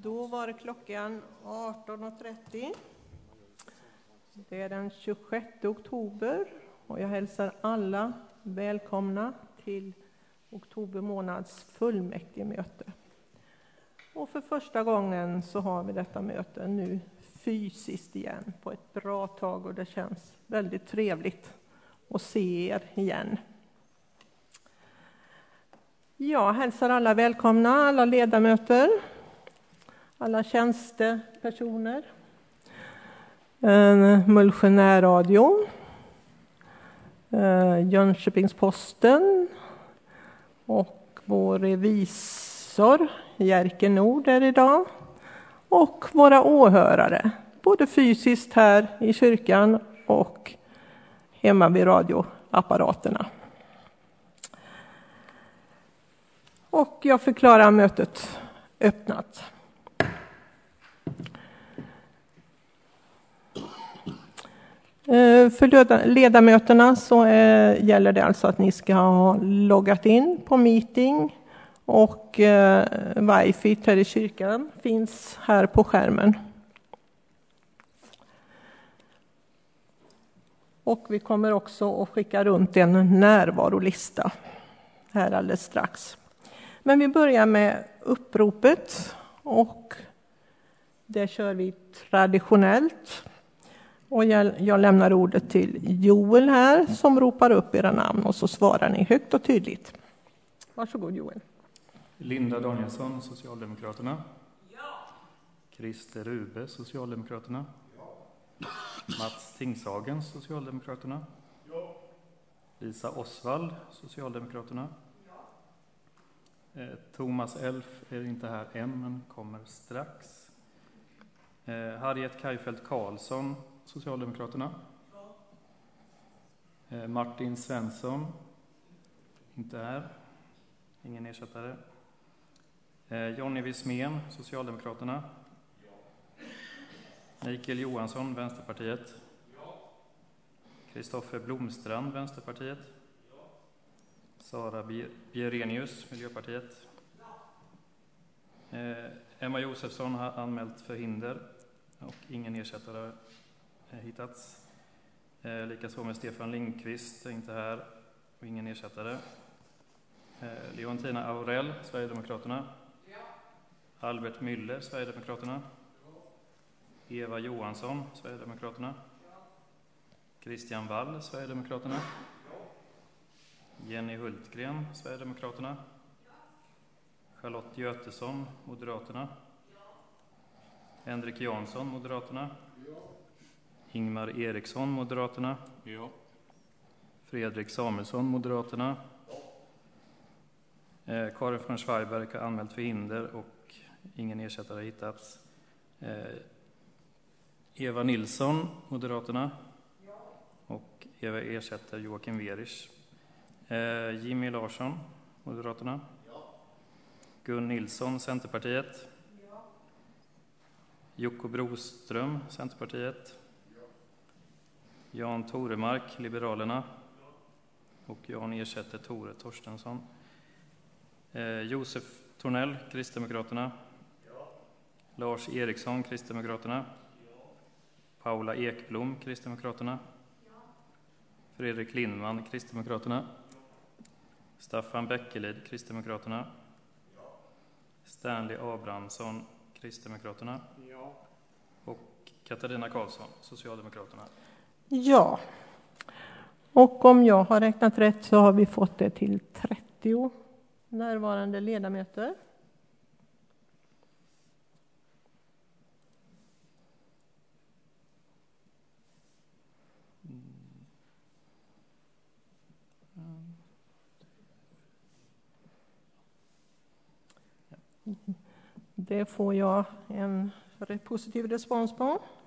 Då var det klockan 18.30. Det är den 26 oktober och jag hälsar alla välkomna till oktober månads fullmäktigemöte. Och för första gången så har vi detta möte nu fysiskt igen på ett bra tag, och det känns väldigt trevligt att se er igen. Jag hälsar alla välkomna, alla ledamöter, alla tjänstepersoner, Mullsjö närradio, Jönköpings-Posten och vår revisor Jerker Nord är idag, och våra åhörare, både fysiskt här i kyrkan och hemma vid radioapparaterna. Och jag förklarar mötet öppnat. För ledamöterna så gäller det alltså att ni ska ha loggat in på meeting, och wifi här i kyrkan finns här på skärmen. Och vi kommer också att skicka runt en närvarolista här alldeles strax. Men vi börjar med uppropet, och det kör vi traditionellt. Och jag lämnar ordet till Joel här som ropar upp era namn, och så svarar ni högt och tydligt. Varsågod Joel. Linda Danielsson, Socialdemokraterna. Ja. Christer Rube, Socialdemokraterna. Ja. Mats Tingshagen, Socialdemokraterna. Ja. Lisa Osvald, Socialdemokraterna. Ja. Thomas Elf är inte här än, men kommer strax. Harriet Kajfeldt Karlsson, Socialdemokraterna. Ja. Martin Svensson, inte här. Ingen ersättare. Jonny Wismén, Socialdemokraterna. Ja. Mikael Johansson, Vänsterpartiet. Kristoffer Blomstrand, Vänsterpartiet. Ja. Sara Bjerenius, Miljöpartiet. Ja. Emma Josefsson har anmält förhinder och ingen ersättare hittats. Likaså med Stefan Lindqvist, är inte här och ingen ersättare. Leontina Aurell, Sverigedemokraterna. Ja. Albert Müller, Sverigedemokraterna. Ja. Eva Johansson, Sverigedemokraterna. Ja. Christian Wall, Sverigedemokraterna. Ja. Jenny Hultgren, Sverigedemokraterna. Ja. Charlotte Götesson, Moderaterna. Ja. Henrik Jansson, Moderaterna. Ja. Ingmar Eriksson, Moderaterna. Ja. Fredrik Samuelsson, Moderaterna. Karin von Schweiberg har anmält förhinder och ingen ersättare har hittats. Eva Nilsson, Moderaterna. Ja. Och Eva ersätter Joakim Verisch. Jimmy Larsson, Moderaterna. Ja. Gun Nilsson, Centerpartiet. Ja. Jocko Broström, Centerpartiet. Ja. Jan Toremark, Liberalerna. Ja. Och Jan ersätter Tore Torstensson. Josef Tornell, Kristdemokraterna. Ja. Lars Eriksson, Kristdemokraterna. Ja. Paula Ekblom, Kristdemokraterna. Ja. Fredrik Lindman, Kristdemokraterna. Ja. Staffan Bäckelid, Kristdemokraterna. Ja. Stanley Abrahamsson, Kristdemokraterna. Ja. Och Katarina Karlsson, Socialdemokraterna. Ja, och om jag har räknat rätt så har vi fått det till 30 närvarande ledamöter. Det får jag en positiv respons på.